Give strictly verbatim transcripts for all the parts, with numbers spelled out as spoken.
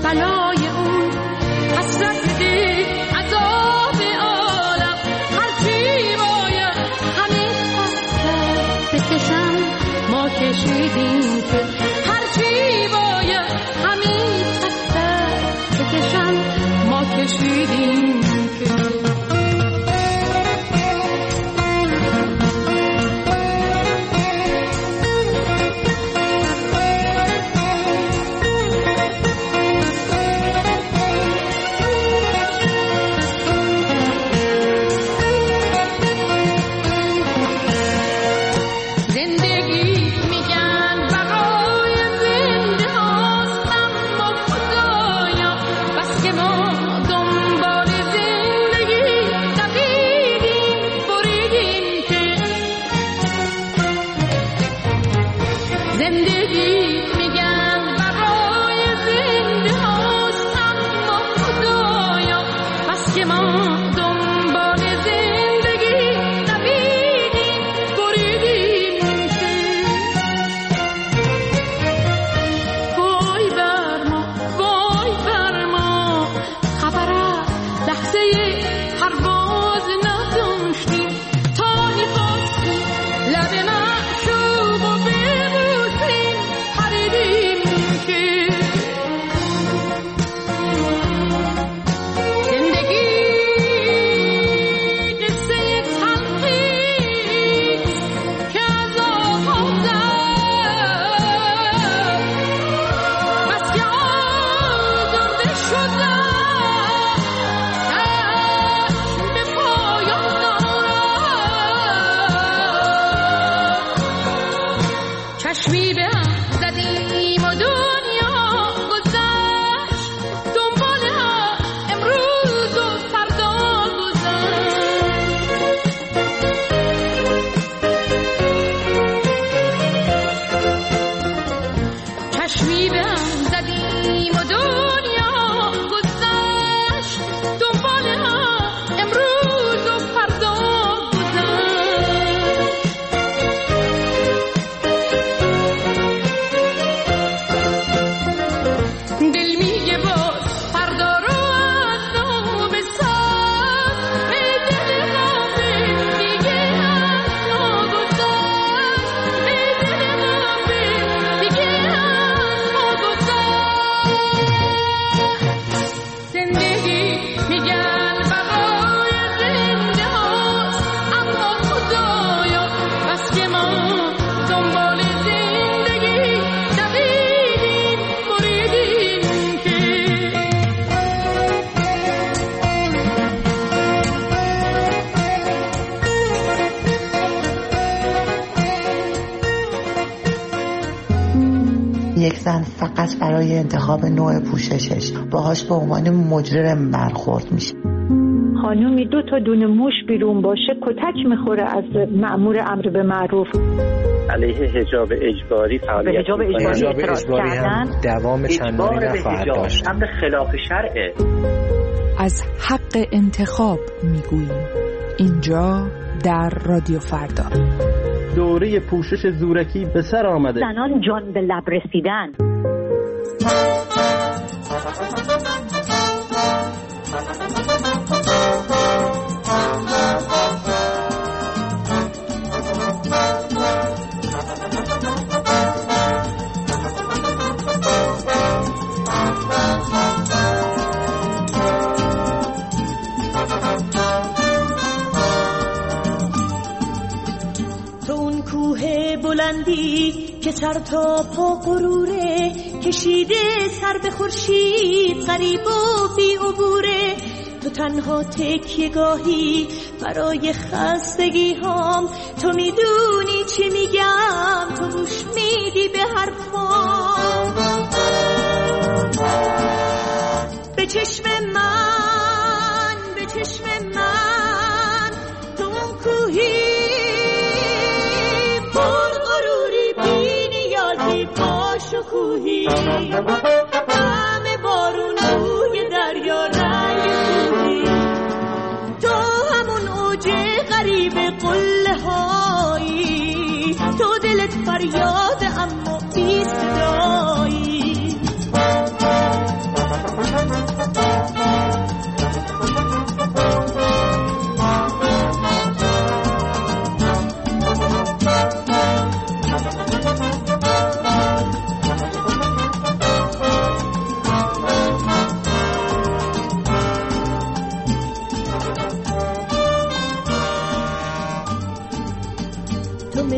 بلای اون حسرت دل عذاب عالم هرچی باید همین حسرت بکشم ما کشیدیم که هرچی باید همین حسرت بکشم ما کشیدیم که یک زن فقط برای انتخاب نوع پوششش باهاش به عنوان مجرم برخورد میشه. خانومی دو تا دونه موش بیرون باشه کتک میخوره از مأمور امر به معروف. علیه حجاب اجباری فعالیت حجاب اجباری, اجباری هم دوام چندانی نخواهد داشت. امر خلاف شرعه. از حق انتخاب میگوییم اینجا در رادیو فردا. دوره پوشش زورکی به سر آمده. زنان جان به لب رسیدن. که سر تا پا غروره کشیده سر به خورشید غریب و بی عبوره تو تنها تکیه گاهی برای خستگی هام تو میدونی چی میگم تو گوش میدی به حرفام به چشم من به چشم من تو اون کوهی شکوهی همه بارون روی دریا رنگ کوهی تو همون اوج غریب قله هایی تو دلت فریاد اما بی صدایی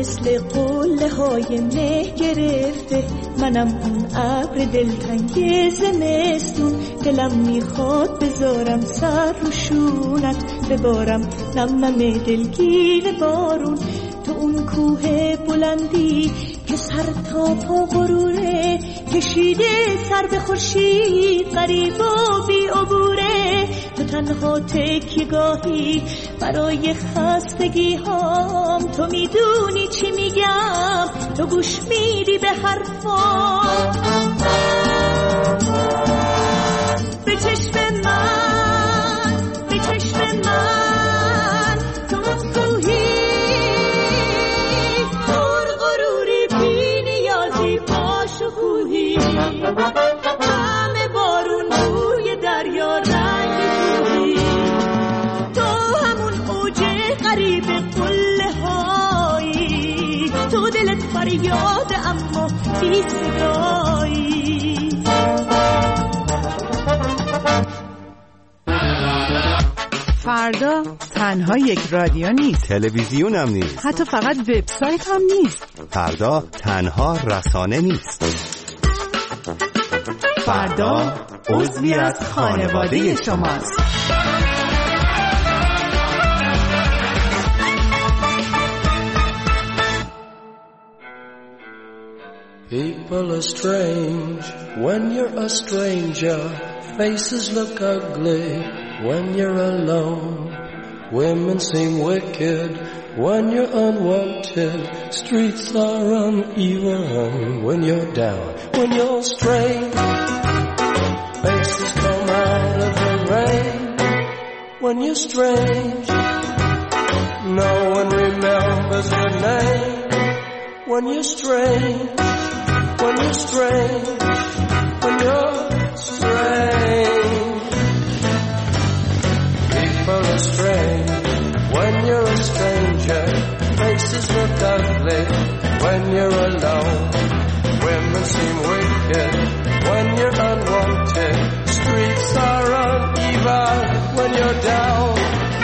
مثل قله های مه گرفته، منم اون ابر دلتنگ زمستون. دلم میخواد بذارم سر رو شونت، ببارم نم نم دلگیر بارون. تو اون کوه بلندی که سر تا پا غروره، کشیده سر به خورشید غریب و بی عبوره. تو تنها تکیه‌گاهی برای خستگی هام، تو میدونی چی میگم، تو گوش میدی به حرفام. به چشم من، به چشم من، تو کوهی پر غروری بی نیازی با شکوهی. همه بارون روی دریا رنگ کوهی، تو همون اوج غریب قله هایی. تو دلت فریاد اما بی صدایی. فردا تنها یک رادیو نیست، تلویزیون هم نیست، حتی فقط وبسایت هم نیست. فردا تنها رسانه نیست. فردا عضوی از خانواده شماست. People are strange when you're a stranger. Faces look ugly when you're alone. Women seem wicked when you're unwanted. Streets are uneven when you're down. When you're strange, faces come out of the rain. When you're strange, no one remembers your name. When you're strange, when you're strange, when you're strange. People are strange when you're a stranger. Faces look ugly when you're alone. Women seem wicked when you're unwanted. Streets are uneven when you're down.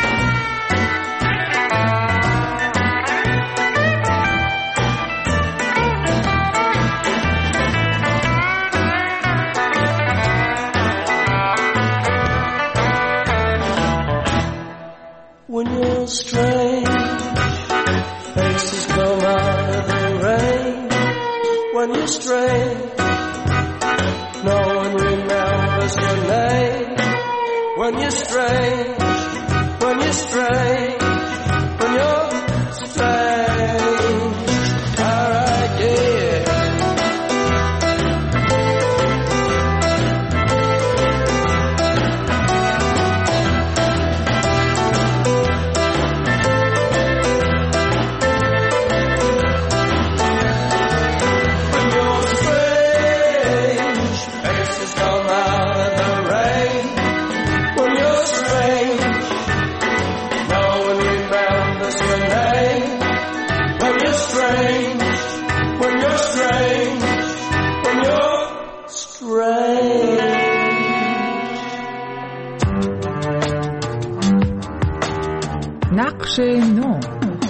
When you're strange, faces come out of the rain. When you're strange, no one remembers your name. When you're strange, when you're strange, when you're strange. All right, yeah. نقش نو.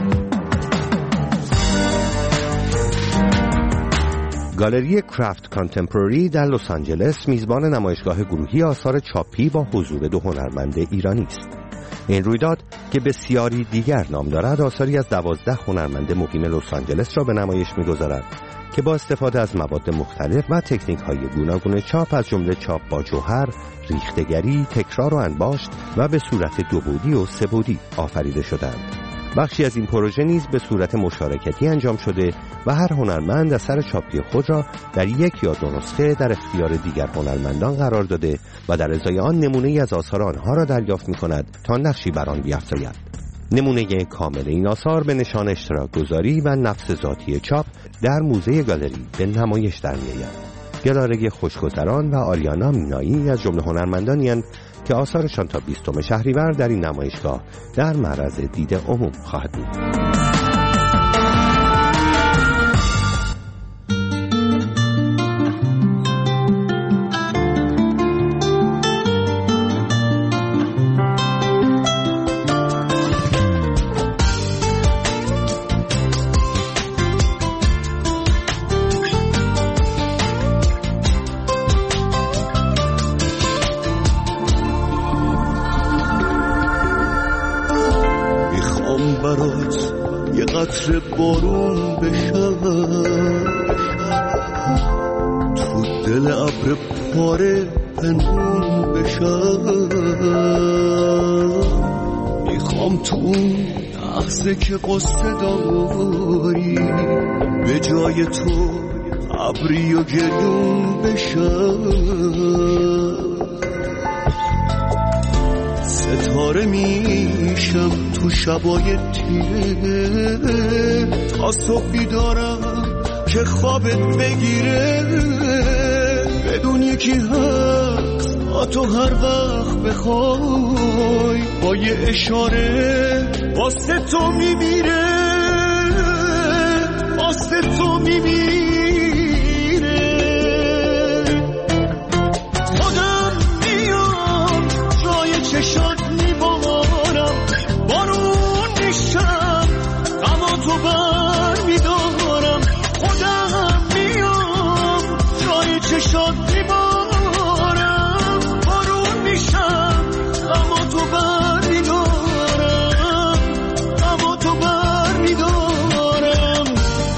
گالری کرافت کانتمپرری در لس آنجلس میزبان نمایشگاه گروهی آثار چاپی با حضور دو هنرمند ایرانی است. این رویداد که بسیاری دیگر نام دارد، آثاری از دوازده هنرمند مقیم لس آنجلس را به نمایش می‌گذارد که با استفاده از مواد مختلف و تکنیک‌های گوناگون چاپ از جمله چاپ با جوهر، ریختگری، تکرار و انباشت و به صورت دو بعدی و سه بعدی آفریده شدند. بخشی از این پروژه نیز به صورت مشارکتی انجام شده و هر هنرمند اثر چاپی خود را در یک یا دو نسخه در اختیار دیگر هنرمندان قرار داده و در ازای آن نمونه‌ای از آثار آنها را دریافت می‌کند تا نقشی بر آن بیفزاید. نمونه کامل این آثار به نشان اشتراک گذاری و نفس ذاتی چاپ در موزه گالری به نمایش در می‌آید. گلاره خوشگذران و آریانا مینایی از جمله هنرمندانی اند که آثارشان تا بیستم شهریور در این نمایشگاه در معرض دید عموم خواهد بود. برات یه قطره بارون بشم، تو دل ابر پاره پنهون بشم. میخوام تو اون لحظه که قصه داری به جای تو ابری و گریون بشم. ستاره میشم تو شبای تیره تا صبح بیدارم که خوابت بگیره. بدون یکی هست تا تو هر وقت بخوای با یه اشاره واسه تو میمیره، واسه تو میمیره. خودم میام جای چشات میبارم، بارون میشم اما تو بر میدارم. خودم میام جای چشات میبارم، بارون میشم اما تو بر میدارم، اما تو بر میدارم.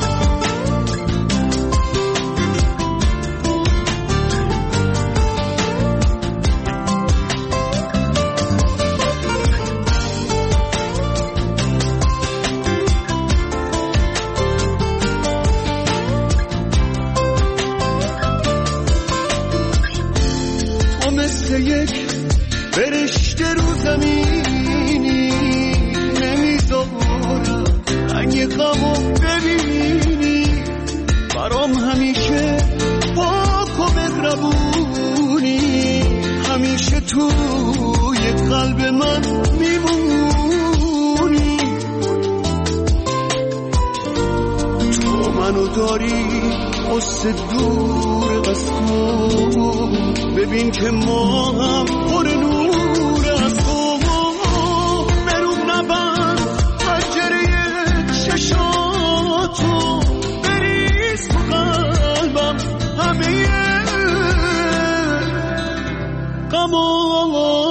تو مثل یک فرشته رو زمینی، نمیذارم رنگ غمو ببینی. برام همیشه پاک و مهربونی، همیشه توی قلب من میمونی. تو منو داری قصه دور از تو، ببین که ما هم پر نور از تو. برو نبند پنجره چشاتو، بریز تو قلبم همه غم و